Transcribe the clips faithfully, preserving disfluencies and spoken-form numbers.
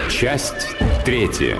Часть третья.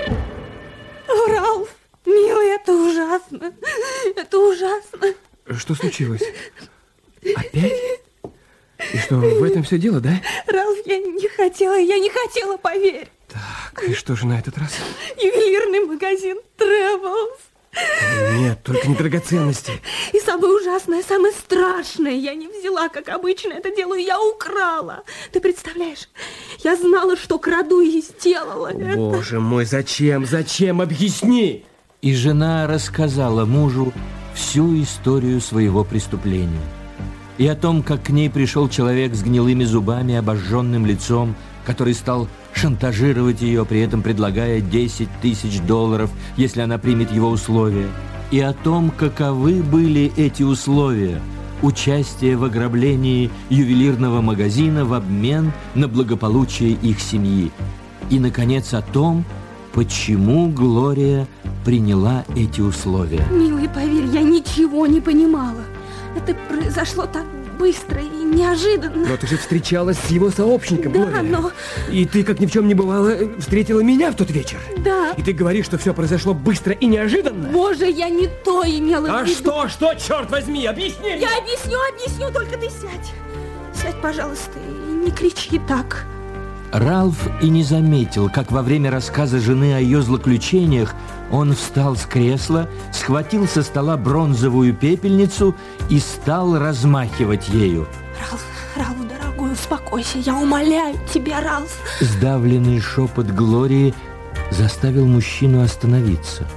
О, Ралф, милый, это ужасно. Это ужасно. Что случилось? Опять? И что, в этом все дело, да? Ралф, я не хотела, я не хотела, поверь. Так, и что же на этот раз? Ювелирный магазин Тревелс. Нет, только не драгоценности. И самое ужасное, самое страшное, я не взяла, как обычно это делаю, я украла. Ты представляешь, я знала, что краду, и сделала это. Боже мой, зачем, зачем, объясни. И жена рассказала мужу всю историю своего преступления. И о том, как к ней пришел человек с гнилыми зубами и обожженным лицом, который стал шантажировать ее, при этом предлагая десять тысяч долларов, если она примет его условия. И о том, каковы были эти условия: участие в ограблении ювелирного магазина в обмен на благополучие их семьи. И, наконец, о том, почему Глория приняла эти условия. Милый, поверь, я ничего не понимала. Это произошло так быстро и неожиданно. Но ты же встречалась с его сообщником, Да, Глория. но... И ты, как ни в чем не бывало, встретила меня в тот вечер. Да. И ты говоришь, что все произошло быстро и неожиданно? Боже, я не то имела А в виду. что, что, черт возьми, объясни! Я объясню, объясню, только ты сядь. Сядь, пожалуйста, и не кричи так. Ралф и не заметил, как во время рассказа жены о ее злоключениях он встал с кресла, схватил со стола бронзовую пепельницу и стал размахивать ею. Ралф, Ралф, дорогой, успокойся, я умоляю тебя, Ралф. Сдавленный шепот Глории заставил мужчину остановиться.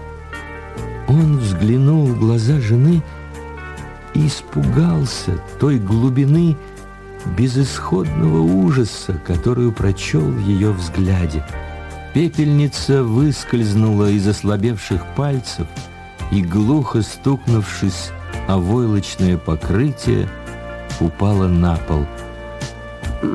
Он взглянул в глаза жены и испугался той глубины безысходного ужаса, которую прочел в ее взгляде. Пепельница выскользнула из ослабевших пальцев и, глухо стукнувшись о войлочное покрытие, упала на пол. Ой,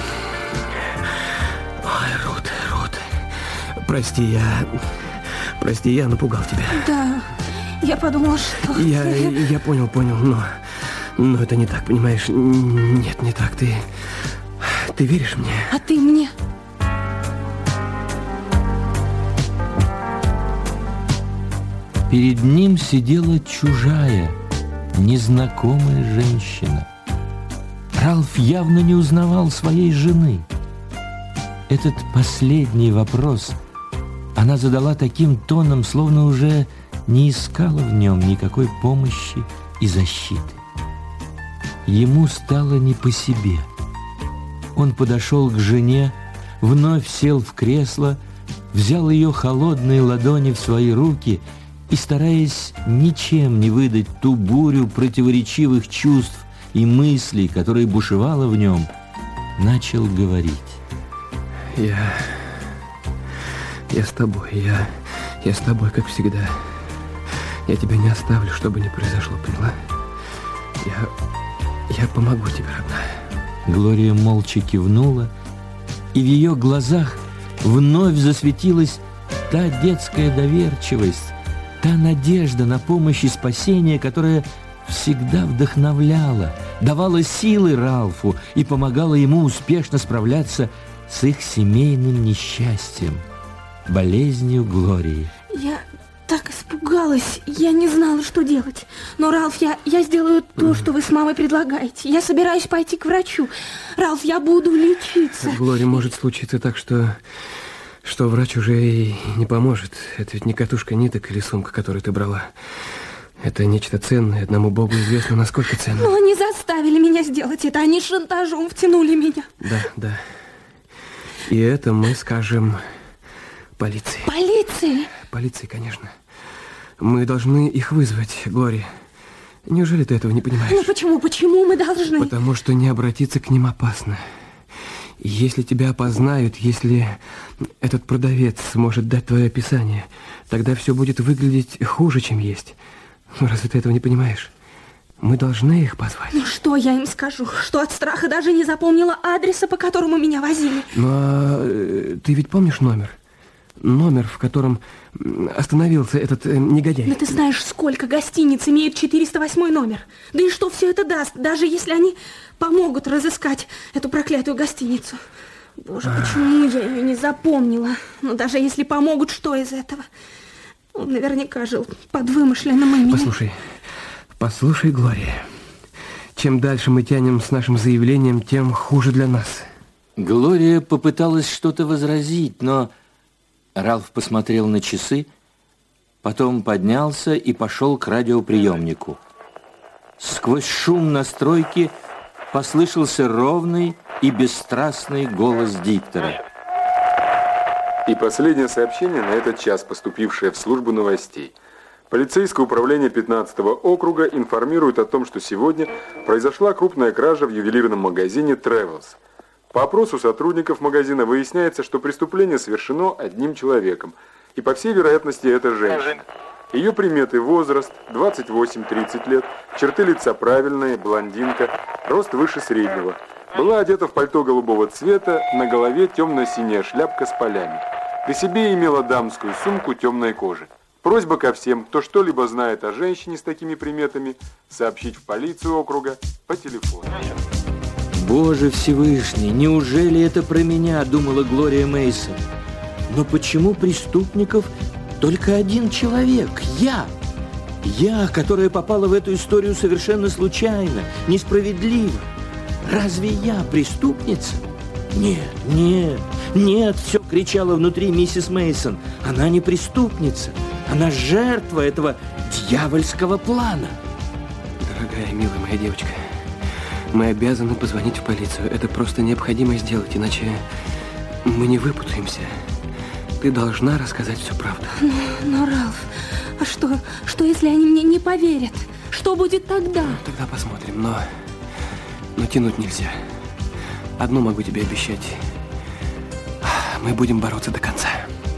Рут, Рут, прости, я... Прости, я напугал тебя. Да, я подумала, что... Я, я понял, понял, но... Но это не так, понимаешь? Нет, не так. Ты... Ты веришь мне? А ты мне? Перед ним сидела чужая, незнакомая женщина. Ралф явно не узнавал своей жены. Этот последний вопрос она задала таким тоном, словно уже не искала в нем никакой помощи и защиты. Ему стало не по себе. Он подошел к жене, вновь сел в кресло, взял ее холодные ладони в свои руки и, стараясь ничем не выдать ту бурю противоречивых чувств и мыслей, которая бушевала в нем, начал говорить. Я... Я с тобой, я... Я с тобой, как всегда. Я тебя не оставлю, что бы ни произошло, поняла? Я... Я помогу тебе, родная. Глория молча кивнула, и в ее глазах вновь засветилась та детская доверчивость, та надежда на помощь и спасение, которая всегда вдохновляла, давала силы Ралфу и помогала ему успешно справляться с их семейным несчастьем, болезнью Глории. Я так испугалась, я не знала, что делать. Но, Ралф, я, я сделаю то, что вы с мамой предлагаете. Я собираюсь пойти к врачу. Ралф, я буду лечиться. Глория, может случиться так, что... Что врач уже и не поможет. Это ведь не катушка ниток или сумка, которую ты брала. Это нечто ценное, одному Богу известно, насколько ценно. Но они заставили меня сделать это, они шантажом втянули меня. Да, да. И это мы скажем полиции. Полиции? Полиции, конечно. Мы должны их вызвать, Глория. Неужели ты этого не понимаешь? Ну почему, почему мы должны? Потому что не обратиться к ним опасно. Если тебя опознают, если этот продавец сможет дать твое описание, тогда все будет выглядеть хуже, чем есть. Ну, разве ты этого не понимаешь? Мы должны их позвать. Ну, что я им скажу? Что от страха даже не запомнила адреса, по которому меня возили? Ну, а ты ведь помнишь номер? Номер, в котором остановился этот э, негодяй. Да ты знаешь, сколько гостиниц имеет четыреста восьмой номер. Да и что все это даст, даже если они помогут разыскать эту проклятую гостиницу? Боже, почему я ее не запомнила? Но даже если помогут, что из этого? Он наверняка жил под вымышленным именем. Послушай, послушай, Глория. Чем дальше мы тянем с нашим заявлением, тем хуже для нас. Глория попыталась что-то возразить, но Ральф посмотрел на часы, потом поднялся и пошел к радиоприемнику. Сквозь шум настройки послышался ровный и бесстрастный голос диктора. И последнее сообщение на этот час, поступившее в службу новостей. Полицейское управление пятнадцатого округа информирует о том, что сегодня произошла крупная кража в ювелирном магазине «Тревелс». По опросу сотрудников магазина выясняется, что преступление совершено одним человеком. И по всей вероятности это женщина. Ее приметы: возраст двадцать восемь тридцать лет, черты лица правильные, блондинка, рост выше среднего. Была одета в пальто голубого цвета, на голове темно-синяя шляпка с полями. При себе имела дамскую сумку темной кожи. Просьба ко всем, кто что-либо знает о женщине с такими приметами, сообщить в полицию округа по телефону. Боже Всевышний, неужели это про меня, думала Глория Мейсон. Но почему преступников только один человек? Я! Я, которая попала в эту историю совершенно случайно, несправедливо. Разве я преступница? Нет, нет, нет, все кричала внутри миссис Мейсон. Она не преступница, она жертва этого дьявольского плана. Дорогая, милая моя девочка, мы обязаны позвонить в полицию. Это просто необходимо сделать, иначе мы не выпутаемся. Ты должна рассказать всю правду. Но, но Ральф, а что, что если они мне не поверят? Что будет тогда? Ну, тогда посмотрим, но, но тянуть нельзя. Одно могу тебе обещать. Мы будем бороться до конца.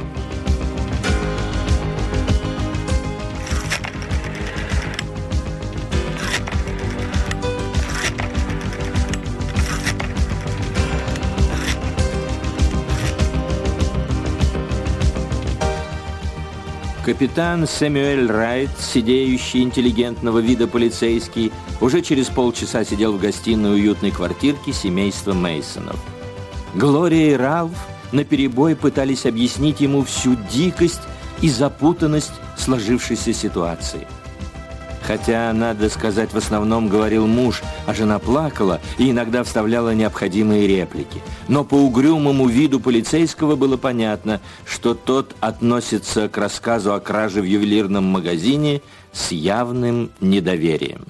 Капитан Сэмюэль Райт, сидеющий, интеллигентного вида полицейский, уже через полчаса сидел в гостиной уютной квартирки семейства Мейсонов. Глория и Ральф наперебой пытались объяснить ему всю дикость и запутанность сложившейся ситуации. Хотя, надо сказать, в основном говорил муж, а жена плакала и иногда вставляла необходимые реплики. Но по угрюмому виду полицейского было понятно, что тот относится к рассказу о краже в ювелирном магазине с явным недоверием.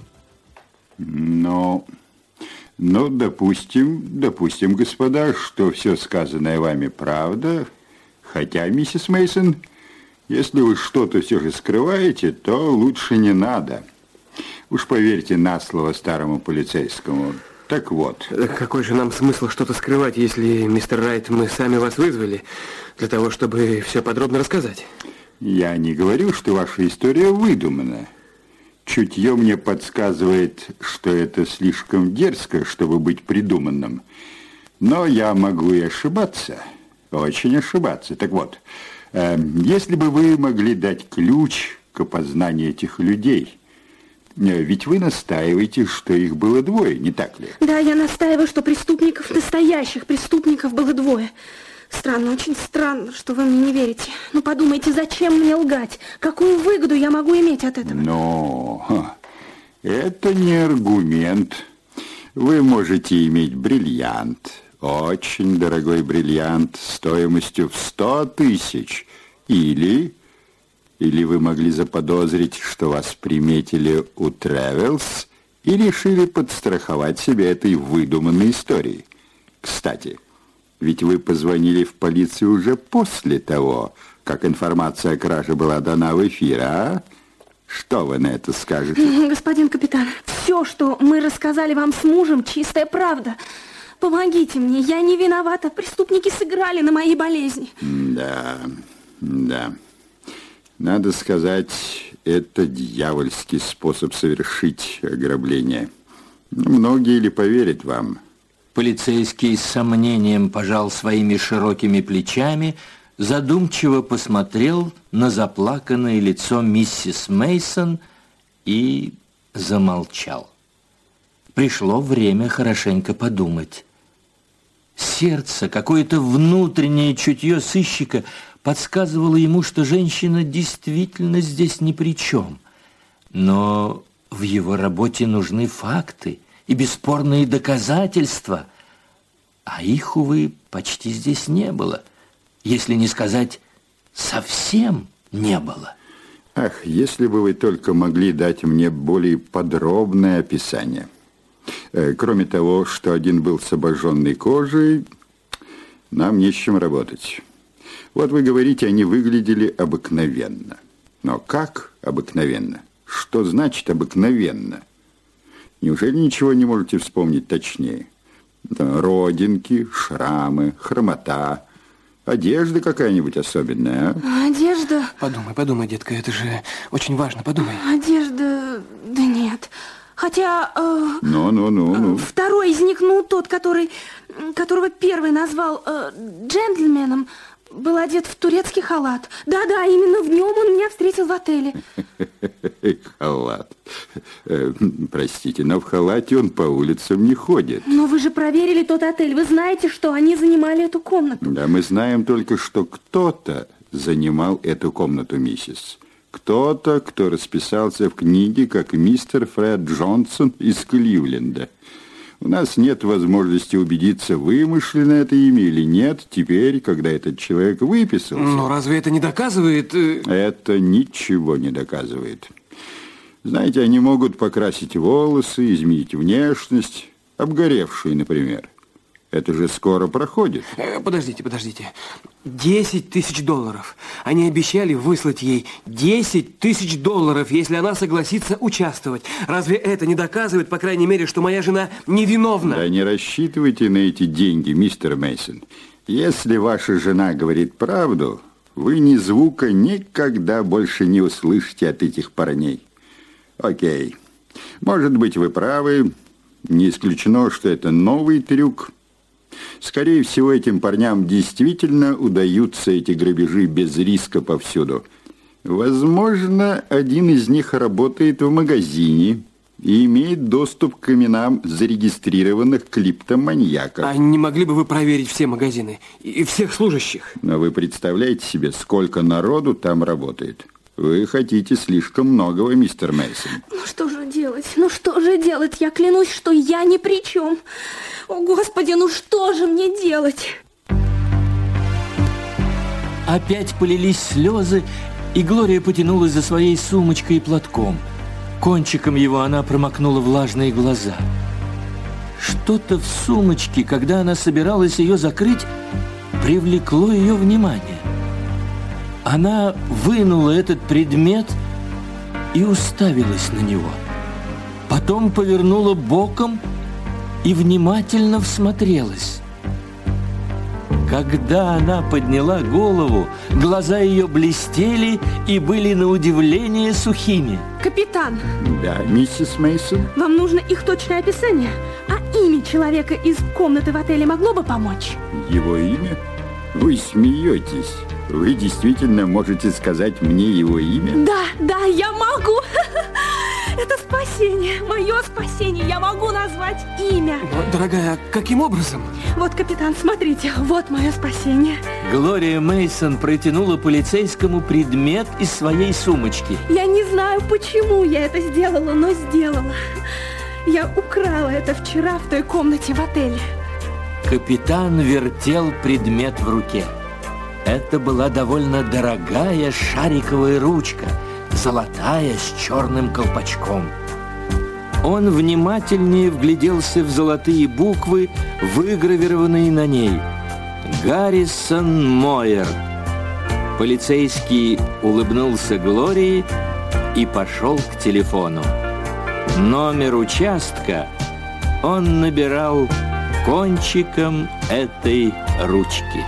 Ну, ну, допустим, допустим, господа, что все сказанное вами правда. Хотя, миссис Мейсон, если вы что-то все же скрываете, то лучше не надо. Уж поверьте на слово старому полицейскому. Так вот. Какой же нам смысл что-то скрывать, если, мистер Райт, мы сами вас вызвали для того, чтобы все подробно рассказать? Я не говорю, что ваша история выдумана. Чутье мне подсказывает, что это слишком дерзко, чтобы быть придуманным. Но я могу и ошибаться. Очень ошибаться. Так вот, э, если бы вы могли дать ключ к опознанию этих людей... Ведь вы настаиваете, что их было двое, не так ли? Да, я настаиваю, что преступников, настоящих преступников, было двое. Странно, очень странно, что вы мне не верите. Ну, подумайте, зачем мне лгать? Какую выгоду я могу иметь от этого? Но это не аргумент. Вы можете иметь бриллиант, очень дорогой бриллиант, стоимостью в сто тысяч, или... Или вы могли заподозрить, что вас приметили у Тревелс и решили подстраховать себя этой выдуманной историей. Кстати, ведь вы позвонили в полицию уже после того, как информация о краже была дана в эфир, а? Что вы на это скажете? Господин капитан, все, что мы рассказали вам с мужем, чистая правда. Помогите мне, я не виновата. Преступники сыграли на моей болезни. Да, да. Надо сказать, это дьявольский способ совершить ограбление. Многие ли поверят вам? Полицейский с сомнением пожал своими широкими плечами, задумчиво посмотрел на заплаканное лицо миссис Мейсон и замолчал. Пришло время хорошенько подумать. Сердце, какое-то внутреннее чутье сыщика подсказывало ему, что женщина действительно здесь ни при чем. Но в его работе нужны факты и бесспорные доказательства, а их, увы, почти здесь не было, если не сказать совсем не было. Ах, если бы вы только могли дать мне более подробное описание. Кроме того, что один был с обожженной кожей, нам не с чем работать. Вот вы говорите, они выглядели обыкновенно. Но как обыкновенно? Что значит обыкновенно? Неужели ничего не можете вспомнить точнее? Родинки, шрамы, хромота, одежда какая-нибудь особенная, а? Одежда? Подумай, подумай, детка, это же очень важно, подумай. Одежда... да нет... Хотя... Э, ну, ну, ну, ну. Второй из них, ну, тот, который, которого первый назвал э, джентльменом, был одет в турецкий халат. Да-да, именно в нем он меня встретил в отеле. Халат. Э, простите, но в халате он по улицам не ходит. Но вы же проверили тот отель. Вы знаете, что они занимали эту комнату. Да, мы знаем только, что кто-то занимал эту комнату, миссис. Кто-то, кто расписался в книге, как мистер Фред Джонсон из Кливленда. У нас нет возможности убедиться, вымышленно это имя или нет, теперь, когда этот человек выписался. Но разве это не доказывает... Это ничего не доказывает. Знаете, они могут покрасить волосы, изменить внешность, обгоревшие, например. Это же скоро проходит. Подождите, подождите. Десять тысяч долларов. Они обещали выслать ей десять тысяч долларов, если она согласится участвовать. Разве это не доказывает, по крайней мере, что моя жена невиновна? Да не рассчитывайте на эти деньги, мистер Мейсон. Если ваша жена говорит правду, вы ни звука никогда больше не услышите от этих парней. Окей. Может быть, вы правы. Не исключено, что это новый трюк. Скорее всего, этим парням действительно удаются эти грабежи без риска повсюду. Возможно, один из них работает в магазине и имеет доступ к именам зарегистрированных клиптоманьяков. А не могли бы вы проверить все магазины и всех служащих? Но вы представляете себе, сколько народу там работает? Вы хотите слишком многого, мистер Мейсон. Ну что же делать? Ну что же делать? Я клянусь, что я ни при чем. О, Господи, ну что же мне делать? Опять полились слезы, и Глория потянулась за своей сумочкой и платком. Кончиком его она промокнула влажные глаза. Что-то в сумочке, когда она собиралась ее закрыть, привлекло ее внимание. Она вынула этот предмет и уставилась на него. Потом повернула боком и внимательно всмотрелась. Когда она подняла голову, глаза ее блестели и были на удивление сухими. Капитан. Да, миссис Мейсон. Вам нужно их точное описание. А имя человека из комнаты в отеле могло бы помочь? Его имя? Вы смеетесь. Вы действительно можете сказать мне его имя? Да, да, я могу. Это спасение, мое спасение. Я могу назвать имя. Но, дорогая, каким образом? Вот, капитан, смотрите, вот мое спасение. Глория Мейсон протянула полицейскому предмет из своей сумочки. Я не знаю, почему я это сделала, но сделала. Я украла это вчера в той комнате в отеле. Капитан вертел предмет в руке. Это была довольно дорогая шариковая ручка, золотая с черным колпачком. Он внимательнее вгляделся в золотые буквы, выгравированные на ней. Гаррисон Мойер. Полицейский улыбнулся Глории и пошел к телефону. Номер участка он набирал кончиком этой ручки.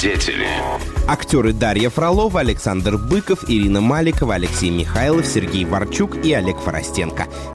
Свидетели. Актеры Дарья Фролова, Александр Быков, Ирина Маликова, Алексей Михайлов, Сергей Варчук и Олег Форостенко.